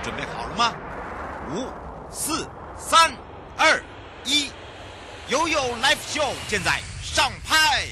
准备好了吗？5、4、3、2、1，悠悠 Live Show 现在上拍。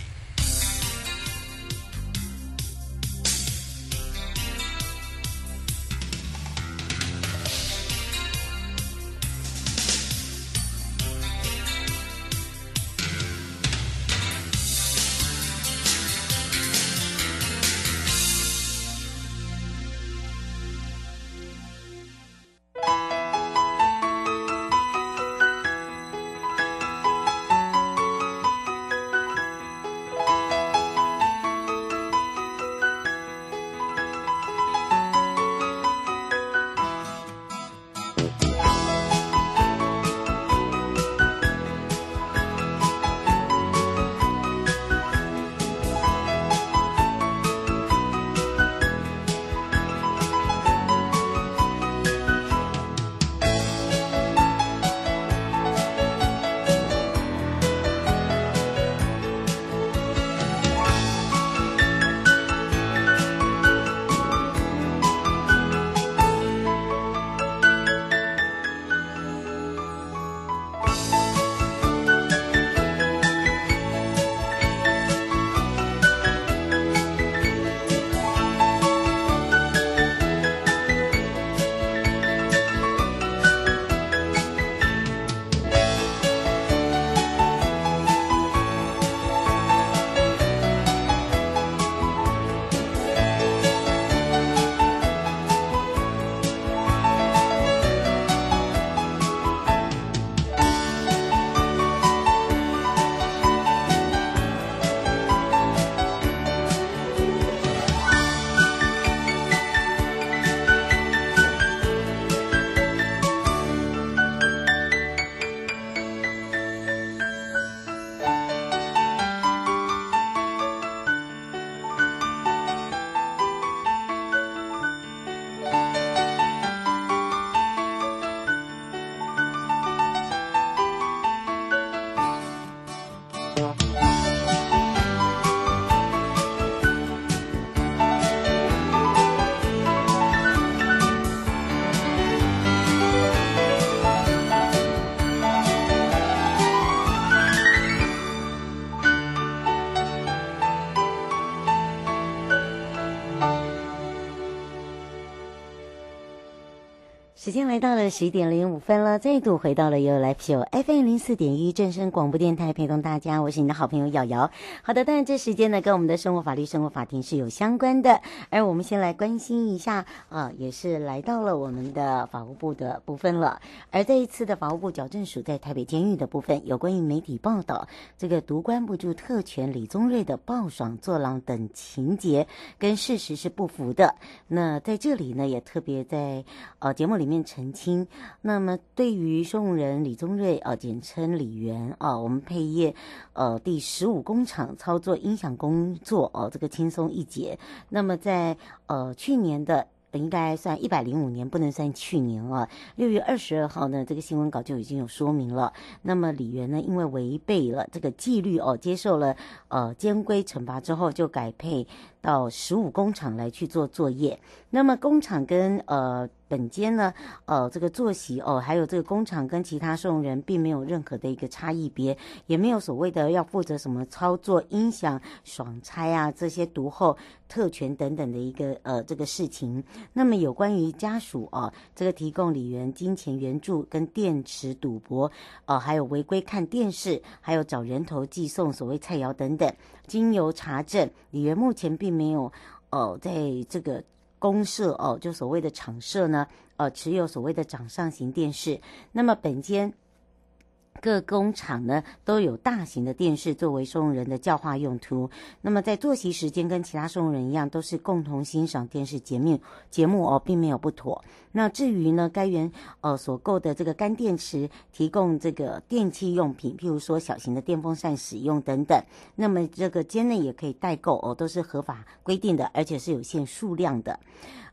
时间来到了11:05了，再度回到了悠悠 Live Show FM 04.1正声广播电台，陪同大家，我是你的好朋友瑶瑶。好的，当然这时间呢跟我们的生活法律生活法庭是有相关的，而我们先来关心一下也是来到了我们的法务部的部分了。而这一次的法务部矫正署在台北监狱的部分，有关于媒体报道这个独关不住特权李宗瑞的暴爽坐牢等情节跟事实是不符的。那在这里呢也特别在节目里面澄清，那么对于收容人李宗瑞简称李元我们配业第15工厂操作音响工作这个轻松一节。那么在去年的应该算105年，不能算去年6月22号呢，这个新闻稿就已经有说明了。那么李元呢，因为违背了这个纪律接受了监规惩罚之后，就改配到15工厂来去做作业。那么工厂跟本间呢这个作息还有这个工厂跟其他收容人并没有任何的一个差异别，也没有所谓的要负责什么操作音响爽拆啊这些读后特权等等的一个这个事情。那么有关于家属这个提供李元金钱援助跟电池赌博还有违规看电视，还有找人头寄送所谓菜肴等等，经由查证，李元目前并没有在这个公社就所谓的厂舍呢持有所谓的掌上型电视。那么本间各工厂呢都有大型的电视作为收容人的教化用途。那么在作息时间跟其他收容人一样，都是共同欣赏电视节目并没有不妥。那至于呢该园所购的这个干电池提供这个电器用品，譬如说小型的电风扇使用等等，那么这个间内也可以代购都是合法规定的，而且是有限数量的。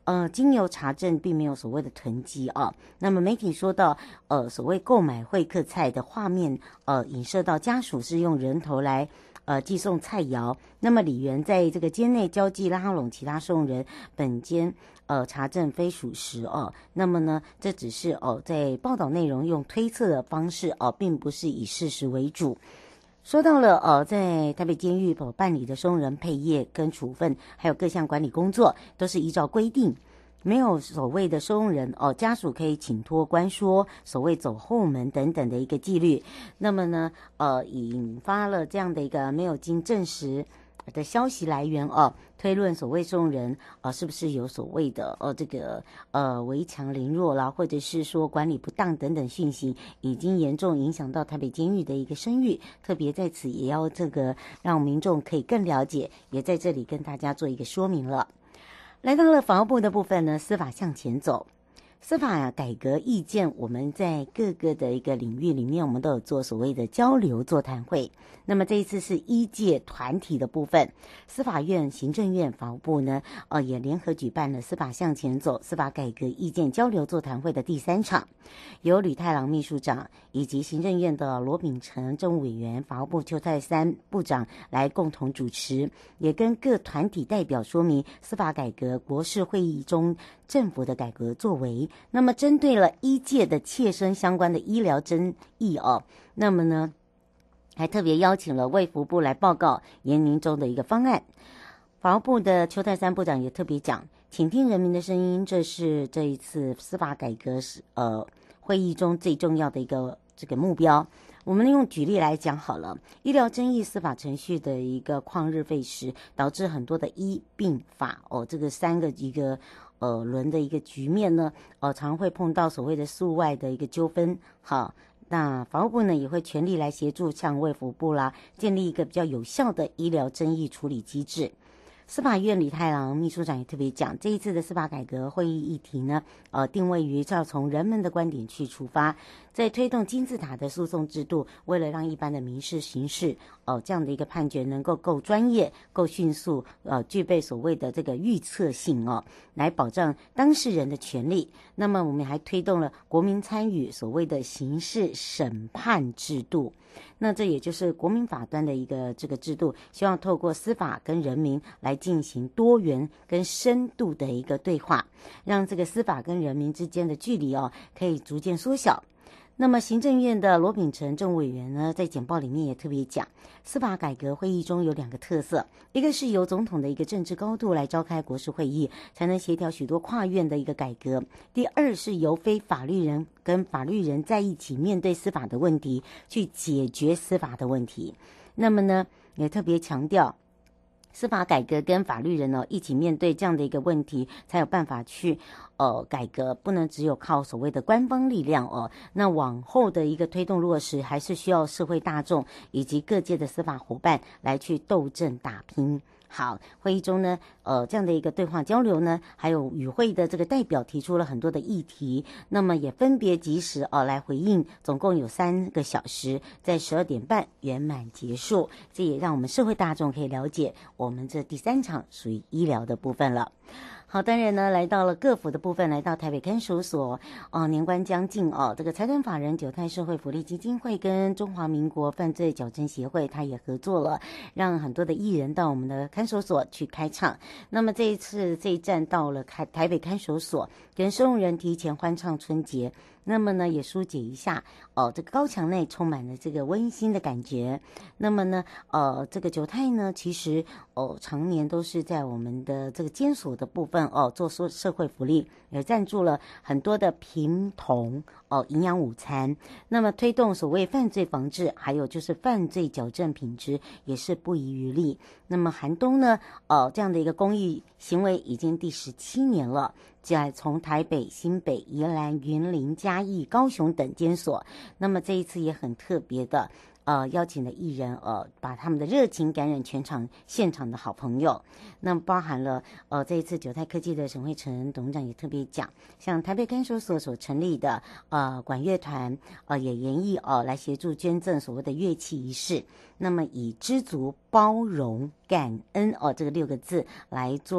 经由查证并没有所谓的囤积啊。那么媒体说到，所谓购买会客菜的画面，影射到家属是用人头来寄送菜肴。那么李元在这个间内交际拉拢其他送人，本间查证非属实哦。那么呢，这只是在报道内容用推测的方式并不是以事实为主。说到了在台北监狱办理的收人配业跟处分，还有各项管理工作，都是依照规定，没有所谓的收容人家属可以请托关说，所谓走后门等等的一个纪律。那么呢引发了这样的一个没有经证实的消息来源推论所谓收容人是不是有所谓的这个围墙凌弱啦，或者是说管理不当等等讯息，已经严重影响到台北监狱的一个声誉。特别在此也要这个让民众可以更了解，也在这里跟大家做一个说明了。来到了法务部的部分呢，司法向前走。司法改革意见，我们在各个的一个领域里面，我们都有做所谓的交流座谈会。那么这一次是医界团体的部分，司法院、行政院、法务部呢，也联合举办了司法向前走司法改革意见交流座谈会的第3场，由吕太郎秘书长以及行政院的罗秉成政务委员、法务部邱泰三部长来共同主持，也跟各团体代表说明司法改革国是会议中政府的改革作为。那么针对了医界的切身相关的医疗争议那么呢还特别邀请了卫福部来报告研拟中的一个方案。法务部的邱泰三部长也特别讲，倾听人民的声音，这是这一次司法改革会议中最重要的一个这个目标。我们用举例来讲好了，医疗争议司法程序的一个旷日费时，导致很多的医病法这个3个一个轮的一个局面呢，常会碰到所谓的诉外的一个纠纷。好，那法务部呢也会全力来协助像卫福部啦，建立一个比较有效的医疗争议处理机制。司法院李太郎秘书长也特别讲，这一次的司法改革会议议题呢，定位于要从人们的观点去出发，在推动金字塔的诉讼制度，为了让一般的民事、刑事这样的一个判决能够够专业、够迅速，具备所谓的这个预测性来保障当事人的权利。那么我们还推动了国民参与所谓的刑事审判制度。那这也就是国民法端的一个这个制度，希望透过司法跟人民来进行多元跟深度的一个对话，让这个司法跟人民之间的距离可以逐渐缩小。那么行政院的罗秉成政务委员呢，在简报里面也特别讲，司法改革会议中有2个特色，一个是由总统的一个政治高度来召开国是会议，才能协调许多跨院的一个改革；第二是由非法律人跟法律人在一起面对司法的问题，去解决司法的问题。那么呢，也特别强调，司法改革跟法律人一起面对这样的一个问题，才有办法去改革，不能只有靠所谓的官方力量那往后的一个推动落实，还是需要社会大众以及各界的司法伙伴来去斗争打拼。好，会议中呢，这样的一个对话交流呢，还有与会的这个代表提出了很多的议题，那么也分别及时来回应，总共有3个小时，在12点半圆满结束。这也让我们社会大众可以了解，我们这第3场属于医疗的部分了。好，当然呢，来到了各府的部分，来到台北看守所年关将近这个财团法人九泰社会福利基金会跟中华民国犯罪矫正协会，他也合作了，让很多的艺人到我们的看守所去开唱。那么这一次这一站到了台北看守所，跟收容人提前欢唱春节。那么呢，也疏解一下这个高墙内充满了这个温馨的感觉。那么呢，这个九泰呢，其实常年都是在我们的这个监所的部分做社会福利，也赞助了很多的贫童营养午餐。那么推动所谓犯罪防治，还有就是犯罪矫正品质，也是不遗余力。那么寒冬呢，这样的一个公益行为已经第17年了。从台北、新北、宜兰、云林、嘉义、高雄等监所，那么这一次也很特别的，邀请了艺人，把他们的热情感染全场现场的好朋友。那么包含了，这一次九泰科技的沈慧成董事长也特别讲，像台北看守所所成立的管乐团，也研议来协助捐赠所谓的乐器仪式。那么以知足、包容、感恩这个6个字来做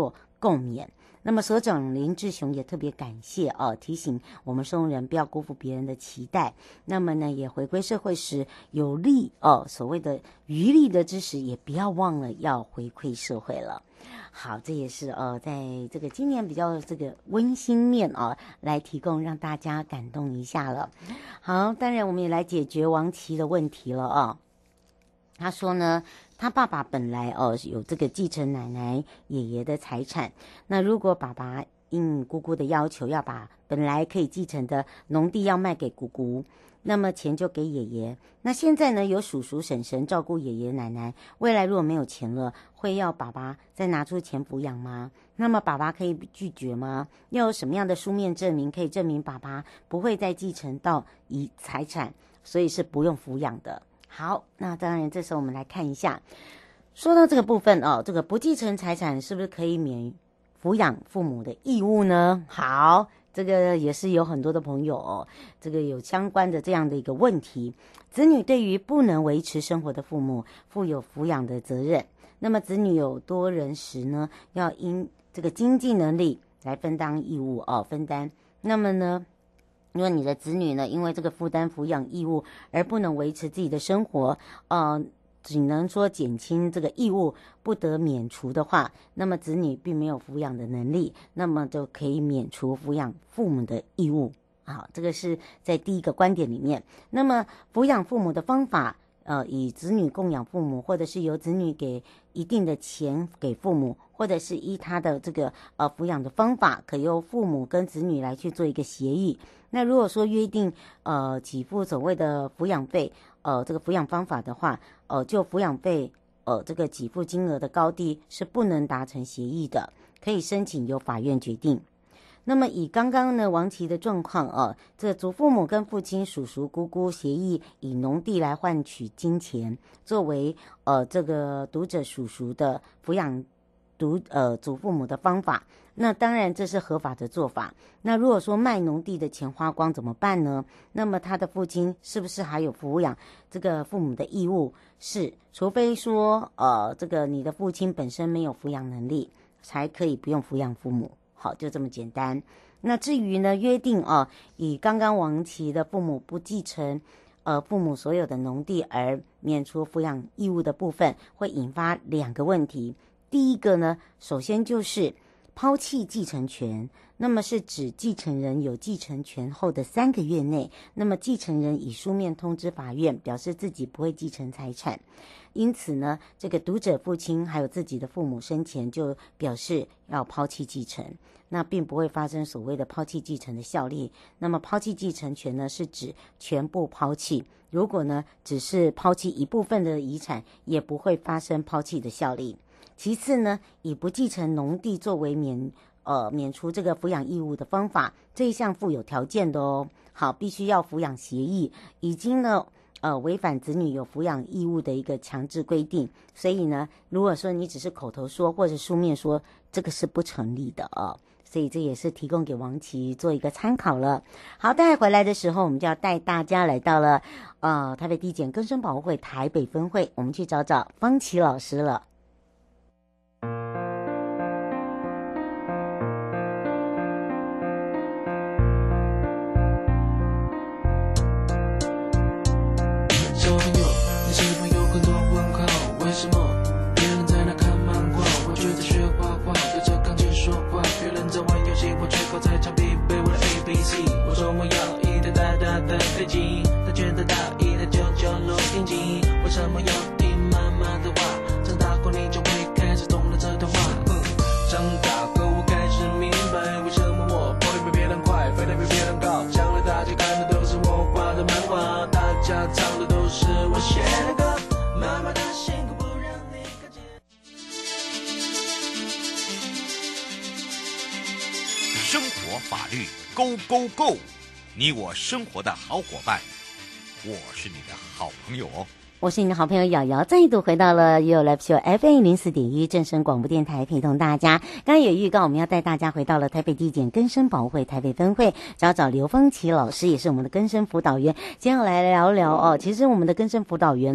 共勉。那么所长林志雄也特别感谢提醒我们收容人不要辜负别人的期待。那么呢，也回归社会时有利所谓的余力的知识，也不要忘了要回馈社会了。好，这也是在这个今年比较这个温馨面来提供让大家感动一下了。好，当然我们也来解决王琦的问题了他说呢，他爸爸本来有这个继承奶奶爷爷的财产，那如果爸爸应姑姑的要求要把本来可以继承的农地要卖给姑姑，那么钱就给爷爷。那现在呢，有叔叔婶婶照顾爷爷奶奶，未来如果没有钱了，会要爸爸再拿出钱抚养吗？那么爸爸可以拒绝吗？要有什么样的书面证明可以证明爸爸不会再继承到财产，所以是不用抚养的？好，那当然这时候我们来看一下，说到这个部分这个不继承财产是不是可以免抚养父母的义务呢？好，这个也是有很多的朋友这个有相关的这样的一个问题。子女对于不能维持生活的父母负有抚养的责任，那么子女有多人时呢，要因这个经济能力来分担义务分担。那么呢，如果你的子女呢，因为这个负担抚养义务而不能维持自己的生活，只能说减轻这个义务不得免除的话，那么子女并没有抚养的能力，那么就可以免除抚养父母的义务。好，这个是在第一个观点里面。那么抚养父母的方法，以子女供养父母，或者是由子女给一定的钱给父母，或者是依他的这个抚养的方法，可由父母跟子女来去做一个协议。那如果说约定给付所谓的抚养费，这个抚养方法的话，就抚养费这个给付金额的高低是不能达成协议的，可以申请由法院决定。那么以刚刚呢王琦的状况这祖父母跟父亲、叔叔、姑姑协议以农地来换取金钱，作为这个读者叔叔的抚养祖父母的方法，那当然这是合法的做法。那如果说卖农地的钱花光怎么办呢？那么他的父亲是不是还有抚养这个父母的义务？是，除非说这个你的父亲本身没有抚养能力，才可以不用抚养父母。好，就这么简单。那至于呢约定以刚刚王琦的父母不继承父母所有的农地而免除抚养义务的部分，会引发两个问题。第一个呢，首先就是抛弃继承权，那么是指继承人有继承权后的3个月内，那么继承人以书面通知法院，表示自己不会继承财产。因此呢，这个读者父亲还有自己的父母生前就表示要抛弃继承，那并不会发生所谓的抛弃继承的效力。那么抛弃继承权呢，是指全部抛弃，如果呢只是抛弃一部分的遗产，也不会发生抛弃的效力。其次呢，以不继承农地作为免除这个抚养义务的方法，这一项附有条件的好，必须要抚养协议，已经呢违反子女有抚养义务的一个强制规定。所以呢，如果说你只是口头说或者书面说，这个是不成立的所以这也是提供给王琦做一个参考了。好，待回来的时候，我们就要带大家来到了台北地检更生保护会台北分会，我们去找找方琦老师了。 生活法律 Go Go Go， 你我生活的好伙伴，我是你的好朋友我是你的好朋友瑶瑶，再度回到了 You Live Show FM04.1 正声广播电台，陪同大家。刚刚有预告，我们要带大家回到了台北地检更生保护会台北分会，找找刘峰琦老师，也是我们的更生辅导员。今天要来聊聊其实我们的更生辅导员呢，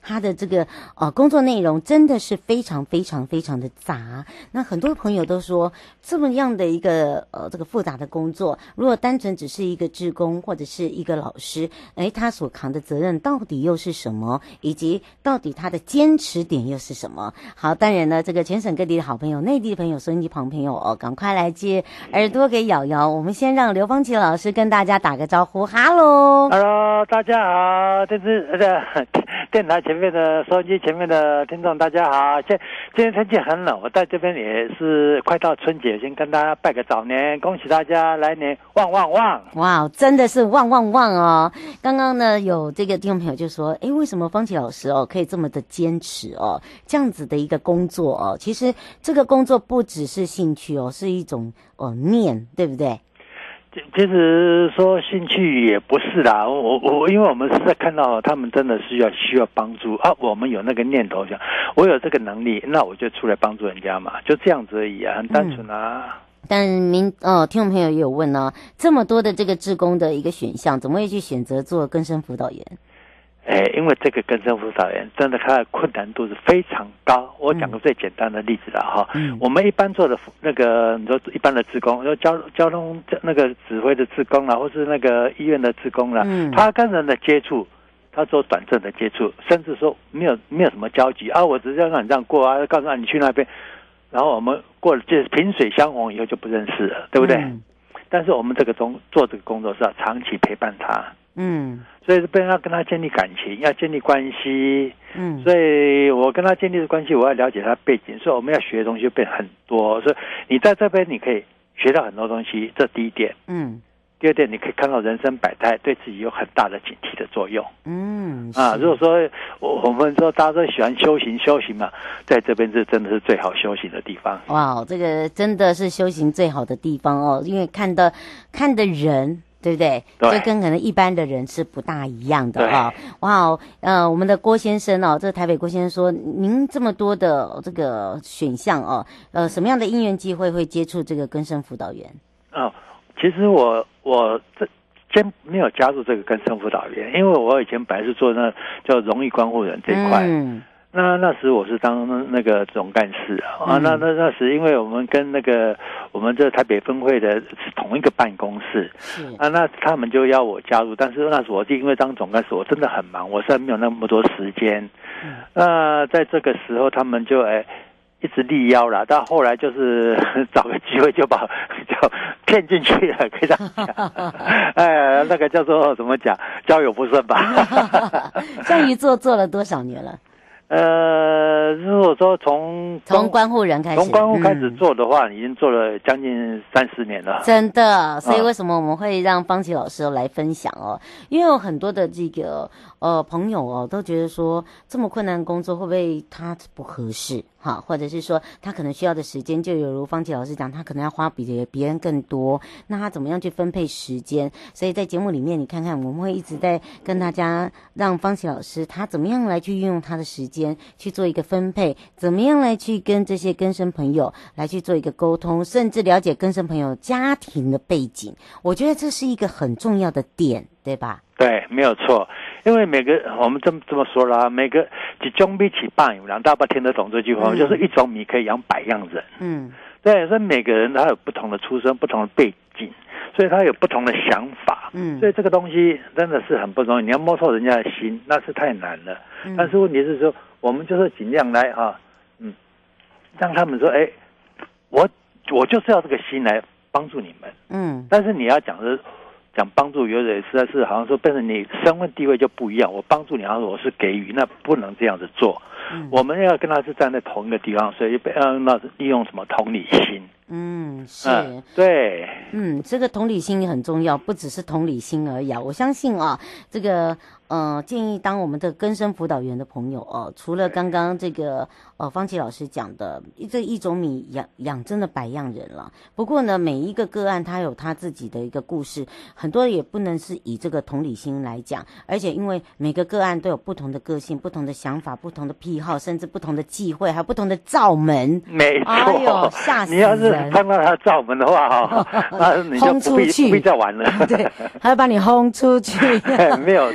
他的这个工作内容真的是非常非常非常的杂。那很多朋友都说，这么样的一个这个复杂的工作，如果单纯只是一个志工或者是一个老师，他所扛的责任到底又是什么，以及到底他的坚持点又是什么？好，当然呢，这个全省各地的好朋友、内地的朋友、收音机旁朋友赶快来接耳朵给瑶瑶。我们先让刘芳琪老师跟大家打个招呼 ，Hello， 大家好，电台前面的收音机前面的听众大家好。今天天气很冷，我在这边也是快到春节，先跟大家拜个早年，恭喜大家来年旺旺旺！ 哇，真的是旺旺旺哦！刚刚呢有这个听众朋友就说，为什么芳琪老师可以这么的坚持这样子的一个工作其实这个工作不只是兴趣是一种念，对不对？ 其实说兴趣也不是啦，因为我们是在看到他们真的需要帮助啊，我们有那个念头想，我有这个能力，那我就出来帮助人家嘛，就这样子而已啊，很单纯啊。 但听众朋友也有问呢，这么多的这个志工的一个选项，怎么会去选择做更生辅导员？ 因为这个更生辅导员真的它的困难度是非常高。我讲个最简单的例子啦哈，我们一般做的那个你说一般的志工，交通那个指挥的志工啦，或是那个医院的志工啦，他跟人的接触，他做短暂的接触，甚至说没有什么交集啊，我只是要让你这样过啊，告诉你去那边，然后我们过了就是萍水相逢以后就不认识了，对不对？但是我们做这个工作是要长期陪伴他。所以要跟他建立感情，要建立关系。所以我跟他建立的关系，我要了解他背景，所以我们要学的东西就变很多。所以你在这边你可以学到很多东西，这第一点。第二点，你可以看到人生百态，对自己有很大的警惕的作用。如果说我们说大家都喜欢修行嘛，在这边是真的是最好修行的地方。 哇，这个真的是修行最好的地方因为看的人。对不对？就跟可能一般的人是不大一样的哇我们的郭先生这个台北郭先生说，您这么多的这个选项什么样的因缘机会会接触这个更生辅导员？ 其实我先没有加入这个更生辅导员，因为我以前本来是做那叫荣誉关护人这一块。那时我是当那个总干事那时因为我们跟我们这台北分会的是同一个办公室那他们就要我加入，但是那时我因为当总干事我真的很忙，我实在没有那么多时间。在这个时候他们就一直力邀啦，到后来就是找个机会就骗进去了，可以这样讲。那个叫做怎么讲，交友不慎吧。 这样一做了多少年了？ 如果说从关护人开始， 从关护开始做的话，已经做了将近30年了。 真的，所以为什么我们会让芳琪老师来分享因为有很多的这个朋友都觉得说，这么困难的工作会不会他不合适或者是说他可能需要的时间，就有如芳琪老师讲，他可能要花比别人更多，那他怎么样去分配时间？所以在节目里面，你看看我们会一直在跟大家让芳琪老师他怎么样来去运用他的时间去做一个分配，怎么样来去跟这些更生朋友来去做一个沟通，甚至了解更生朋友家庭的背景。我觉得这是一个很重要的点，对吧？ 对，没有错。因为我们这么说啦，每个一种米起半有两，大家听得懂这句话，就是一种米可以养百样人。对，所以每个人他有不同的出身、不同的背景，所以他有不同的想法。所以这个东西真的是很不容易，你要摸透人家的心，那是太难了。但是问题是说，我们就是尽量来让他们说，我就是要这个心来帮助你们。但是你要讲帮助，有点实在是好像说变成你身份地位就不一样。我帮助你，然后我是给予，那不能这样子做。我们要跟他是站在同一个地方，所以要利用什么同理心。 是， 对， 这个同理心很重要，不只是同理心而已我相信这个建议当我们的更生辅导员的朋友除了刚刚这个芳琪老师讲的这一种米养真的百样人了。不过呢，每一个个案他有他自己的一个故事，很多也不能是以这个同理心来讲，而且因为每个个案都有不同的个性、不同的想法、不同的癖好，甚至不同的忌讳，还有不同的罩门。 没错， 哎呦，吓死人！ 你要是看到他罩门的话那你就不必再玩了。 对，他会把你轰出去。 没有错。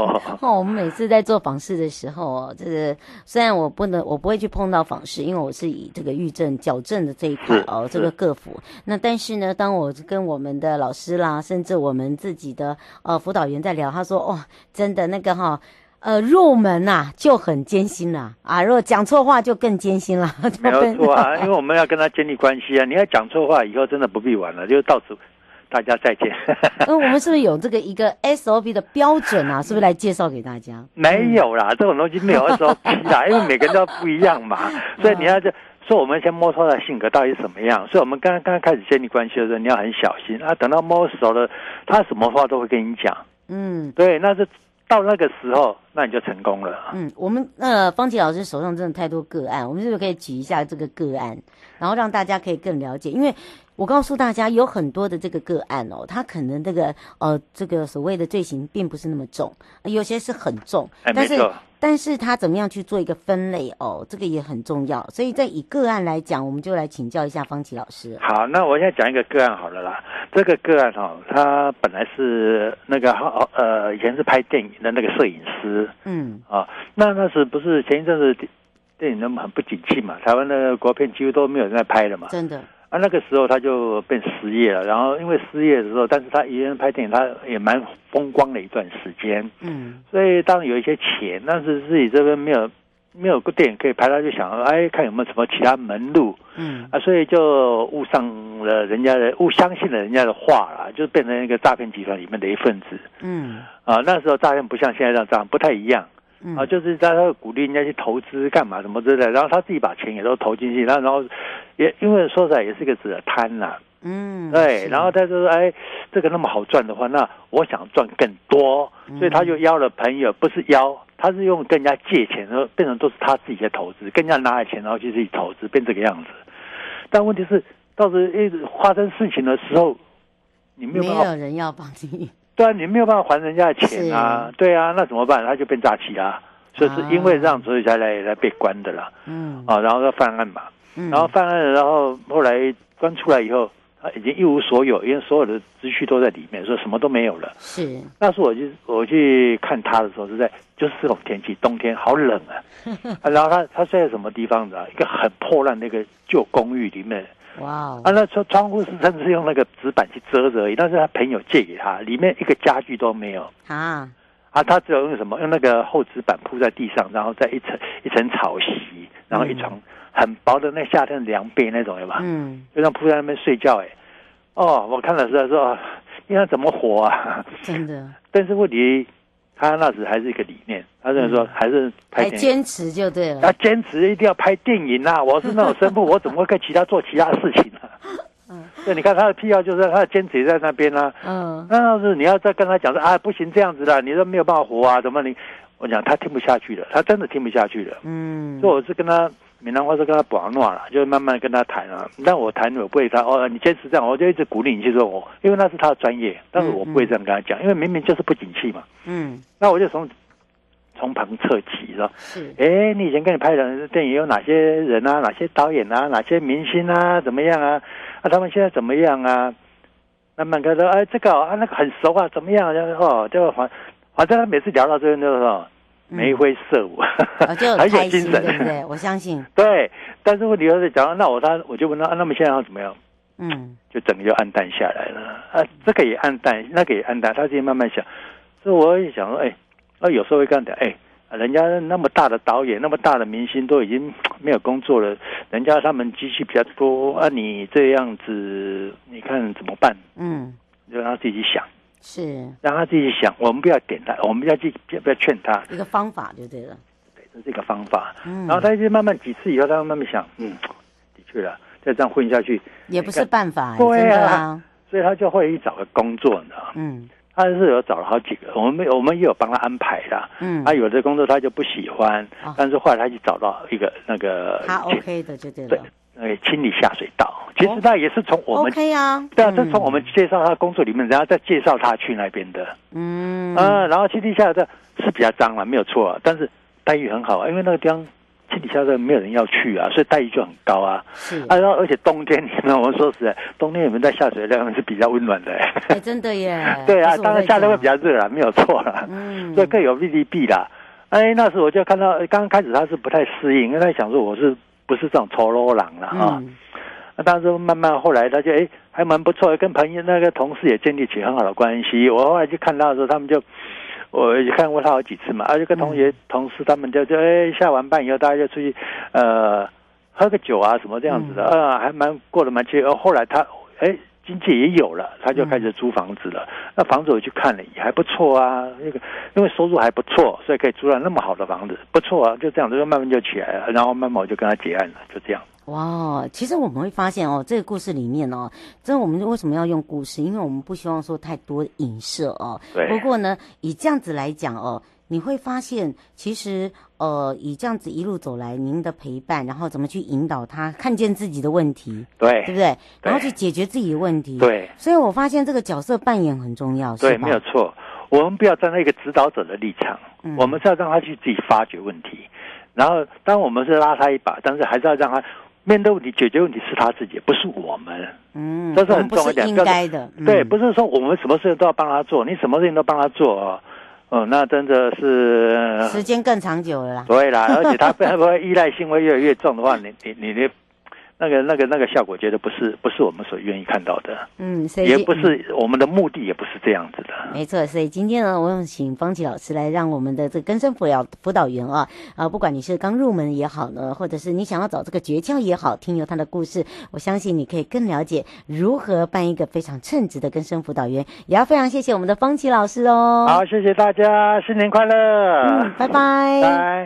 我们每次在做访视的时候，这个虽然我不会去碰到访视，因为我是以这个育正矫正的这一块这个个辅。那但是呢，当我跟我们的老师啦，甚至我们自己的辅导员在聊，他说真的那个入门就很艰辛啦如果讲错话就更艰辛了。 没有错啊，因为我们要跟他建立关系啊。你要讲错话，以后真的不必玩了，就到此大家再见。 我们是不是有这个一个 SOP 的标准啊？是不是来介绍给大家？ 没有啦，这种东西没有 SOP 啦，因为每个人都不一样嘛，所以你要说我们先摸出他的性格到底是什么样。所以我们刚刚开始建立关系的时候，你要很小心等到摸熟了，他什么话都会跟你讲。对，那是到那个时候，那你就成功了。 我们方琦老师手上真的太多个案，我们是不是可以举一下这个个案，然后让大家可以更了解？因为我告诉大家，有很多的这个个案他可能这个所谓的罪行并不是那么重，有些是很重，但是他怎么样去做一个分类这个也很重要。所以在以个案来讲，我们就来请教一下方琦老师。 好，那我现在讲一个个案好了啦。这个个案他本来是那个以前是拍电影的那个摄影师。那时不是前一阵子电影很不景气嘛，台湾的国片几乎都没有人在拍了嘛。 真的。 那个时候他就变失业了，然后因为失业的时候，但是他一人拍电影，他也蛮风光的一段时间。所以当然有一些钱，但是自己这边没有个电影可以拍，他就想看有没有什么其他门路。所以就误相信了人家的话啦，就变成一个诈骗集团里面的一份子。那时候诈骗不像现在这样诈骗，不太一样。就是他会鼓励人家去投资干嘛什么之类的，然后他自己把钱也都投进去，然后也因为说实在也是个纸贪啦。对，然后他就说这个那么好赚的话，那我想赚更多，所以他就邀了朋友，不是邀，他是用跟人家借钱，然后变成都是他自己的投资，跟人家拿了钱然后去自己投资，变这个样子。但问题是，到时发生事情的时候，你没有人要帮你。 对啊，你没有办法还人家的钱啊，对啊，那怎么办？他就变诈欺啦，所以是因为这样，所以才来被关的啦。然后他犯案嘛，然后犯案，然后后来关出来以后，他已经一无所有，因为所有的积蓄都在里面，所以什么都没有了。 是， 那时候我去看他的时候，就是这种天气，冬天好冷然后他睡在什么地方的？一个很破烂的一个旧公寓里面。 哇那窗户甚至是用那个纸板去遮着而已，但是他朋友借给他，里面一个家具都没有他只有用什么？用那个厚纸板铺在地上，然后再一层草席，然后一床很薄的那夏天凉被那种，有吧？就这样铺在那边睡觉。我看了是说，因为他怎么活啊？ 真的。 但是问题，他那时还是一个理念，他认为说还是拍电影， 坚持就对了。 他坚持一定要拍电影啊！我是那种生父，我怎么会跟做其他事情啊？对，你看他的癖好就是他的坚持也在那边啊。那要是你要再跟他讲说不行这样子啦，你都没有办法活啊，怎么我讲他听不下去了，他真的听不下去了。所以我是跟他闽南话是跟他把诺了，就慢慢跟他谈啊。但我谈我不会他你坚持这样，我就一直鼓励你去说因为那是他的专业，但是我不会这样跟他讲，因为明明就是不景气嘛。那我就从旁侧起说，你以前跟你拍的电影有哪些人啊，哪些导演啊，哪些明星啊，怎么样啊？他们现在怎么样啊？慢慢跟他说，这个那个很熟啊，怎么样？就反正他每次聊到这边就是说眉飞色舞， 就很有精神， 对不对？我相信。 对，但是问题就是讲，我就问他，那么现在要怎么样？就整个就暗淡下来了。这个也暗淡，那个也暗淡，他自己慢慢想。所以我也想说，有时候会跟他讲，人家那么大的导演，那么大的明星都已经没有工作了，人家他们积蓄比较多你这样子，你看怎么办？就让他自己想， 是让他自己想，我们不要点他，我们不要劝他， 一个方法就对了。 对，这是一个方法。然后他就慢慢几次以后，他慢慢想，的确了，再这样混下去也不是办法， 对真的啊。 所以他就会去找个工作，你知道吗？他是有找了好几个，我们也有帮他安排的。他有的工作他就不喜欢，但是后来他就找到一个那个他 OK 的就对了。 对，清理下水道，其实他也是从我们 OK 啊， 对啊，这从我们介绍他工作里面，然后再介绍他去那边的。然后清理下水道是比较脏了，没有错，但是待遇很好，因为那个地方清理校舍没有人要去啊，所以待遇就很高啊。 是啊，然后而且冬天你们，我们说实在，冬天你们在下水量是比较温暖的。 哎，真的耶。 对啊，当然夏天会比较热啦，没有错啦。所以各有利弊弊啦。哎，那时我就看到，刚开始他是不太适应，因为他想说我是不是这种丑陋郎了啊？但是慢慢后来他就还蛮不错，跟朋友那个同事也建立起很好的关系。我后来就看到的时候，他们就我也看过他好几次嘛，就跟同事他们就下完班以后大家就出去喝个酒啊什么这样子的，还蛮过得蛮去。后来他经济也有了，他就开始租房子了。那房子我去看了，也还不错啊。那个因为收入还不错，所以可以租到那么好的房子，不错啊。就这样子，就慢慢就起来了。然后慢慢我就跟他结案了，就这样。 哇，其实我们会发现哦，这个故事里面哦，这我们为什么要用故事？因为我们不希望说太多影射哦。 对。 不过呢，以这样子来讲哦，你会发现，其实以这样子一路走来，您的陪伴，然后怎么去引导他看见自己的问题， 对， 对不对？然后去解决自己的问题， 对。 所以我发现这个角色扮演很重要， 对， 是吧？ 没有错。我们不要站在一个指导者的立场，我们是要让他去自己发掘问题。然后，当然我们是拉他一把，但是还是要让他面对问题、解决问题是他自己，不是我们。这是很重要一点。 不是应该的。 对，不是说我们什么事情都要帮他做，你什么事情都帮他做那真的是时间更长久了啦。 对啦，而且他会不会依赖性会越来越重的话，你那个效果，觉得不是我们所愿意看到的。 所以也不是我们的目的，也不是这样子的。 没错，所以今天呢，我想请方琦老师来让我们的这个根生辅导员不管你是刚入门也好呢，或者是你想要找这个诀窍也好，听由他的故事，我相信你可以更了解如何办一个非常称职的根生辅导员。也要非常谢谢我们的方琦老师哦。 好，谢谢大家，新年快乐。 拜拜。 拜。